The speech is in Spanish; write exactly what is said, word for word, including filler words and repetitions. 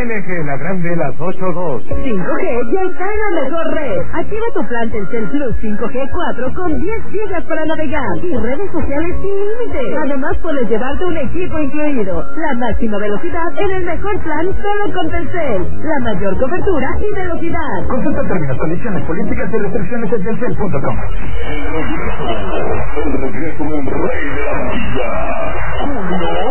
L G, la grande, las ocho dos. cinco G ya está en la mejor red. Activa tu plan Telcel Plus cinco G cuatro con diez gigas para navegar y redes sociales sin límite. Además puedes llevarte un equipo incluido. La máxima velocidad en el mejor plan solo con Telcel. La mayor cobertura y velocidad. Consulta términos, condiciones, políticas y restricciones en telcel punto com. El regreso del rey de la magia.